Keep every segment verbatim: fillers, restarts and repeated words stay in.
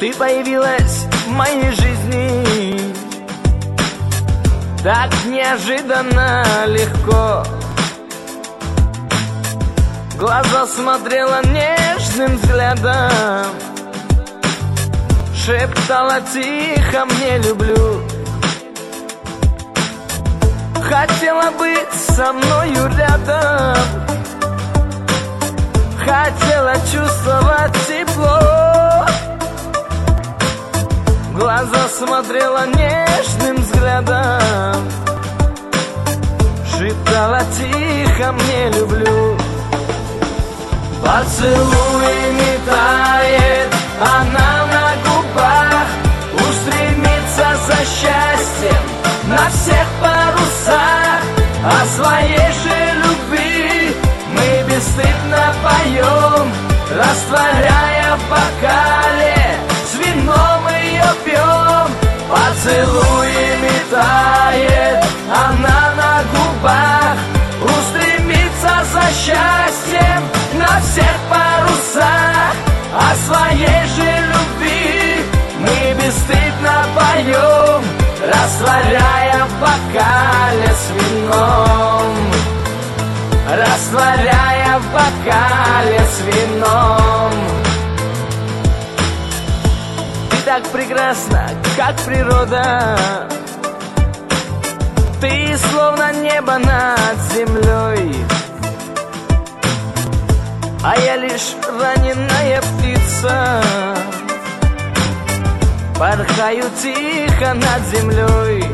Ты появилась в моей жизни так неожиданно легко. В глаза смотрела нежным взглядом, шептала тихо: мне люблю. Хотела быть со мною рядом, хотела чувствовать тепло. В глаза смотрела нежным взглядом, шептала тихо: мне люблю. Поцелуями тает она на губах, устремится за счастьем на всех парусах. О своей же любви мы бесстыдно поем, растворяя в бокале, с вином ее пьем. Поцелуями тает она на губах, устремится за счастьем на всех парусах. О своей же любви мы бесстыдно поем, растворяя в бокале с вином, растворяя в бокале с вином. Ты так прекрасна, как природа, ты словно небо над землей, а я лишь раненая птица, порхаю тихо над землей.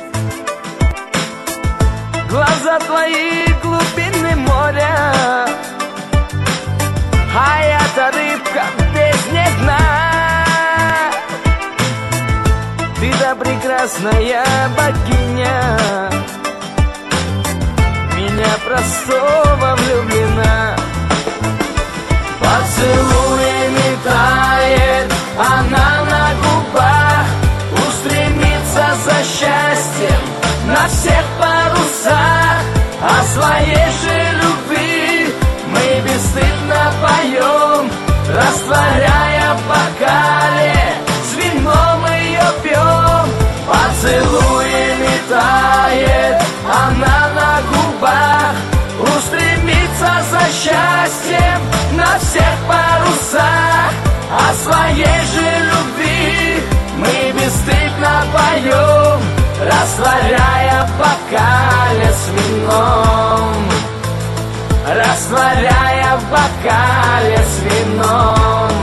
Глаза твои — глубины моря, а я-то рыбка в бездне дна. Ты-то прекрасная богиня, меня простого влюблена. Поцелуями тает она на губах, устремится за счастьем на всех парусах. О своей же любви мы бесстыдно поем, растворяя в бокале, с вином ее пьем. Поцелуями тает она на губах, устремится за счастьем на всех парусах. О своей же любви мы бесстыдно поем, растворяя в бокале с вином, растворяя в бокале с вином.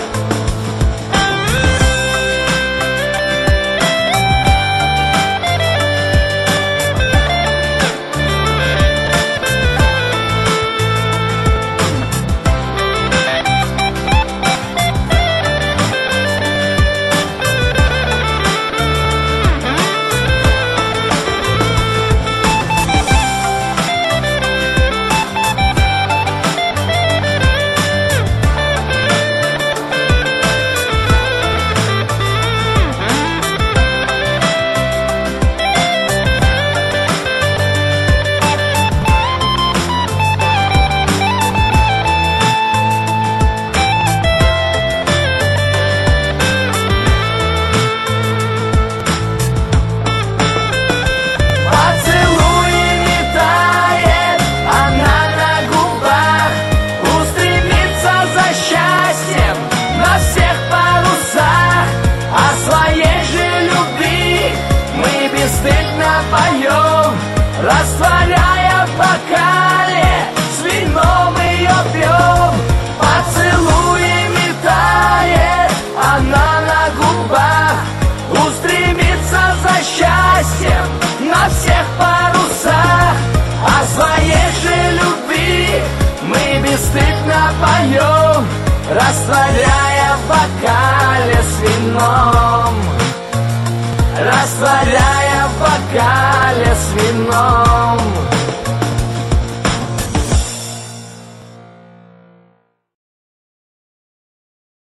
Поем, растворяя в бокале, с вином ее пьем. Поцелуями тает она на губах, устремится за счастьем на всех парусах. О своей же любви мы бесстыдно поем, растворяя в бокале с вином, растворяя в бокале с вином.